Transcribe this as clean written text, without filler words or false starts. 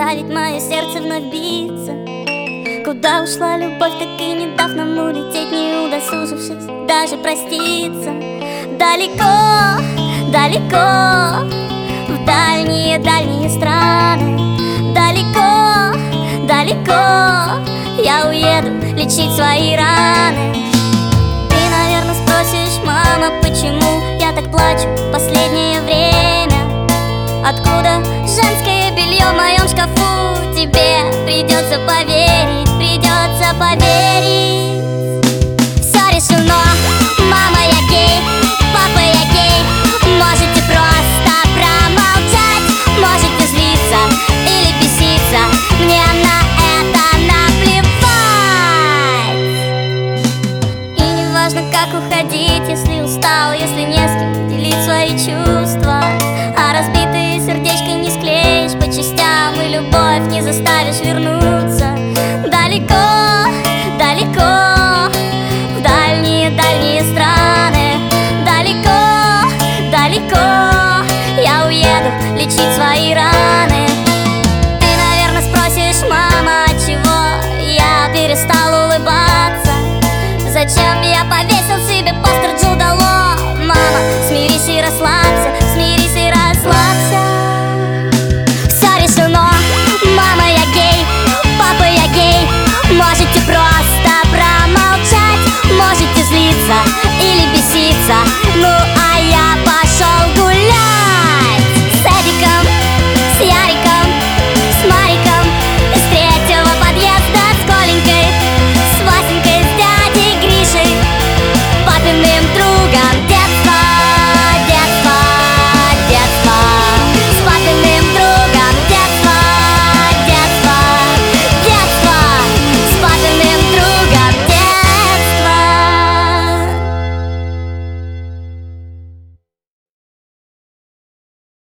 заставить мое сердце вновь биться. Куда ушла любовь, так и не дав нам улететь, не удосужившись даже проститься. Далеко, далеко, в дальние страны. Далеко, далеко я уеду лечить свои раны. Ты, наверное, спросишь: мама, почему я так плачу в последнее время? Откуда женское белье в моем шкафу? Тебе придется поверить, придется поверить. Все решено, мама, я гей, папа, я гей. Можете просто промолчать, можете злиться или беситься, мне на это наплевать. И не важно, как уходить, если устал, если не с кем делить свои чувства. А разбитые сердечко не склеишь по частям, и любовь не заставишь вернуться. Далеко, далеко, в дальние страны. Далеко, далеко я уеду лечить свои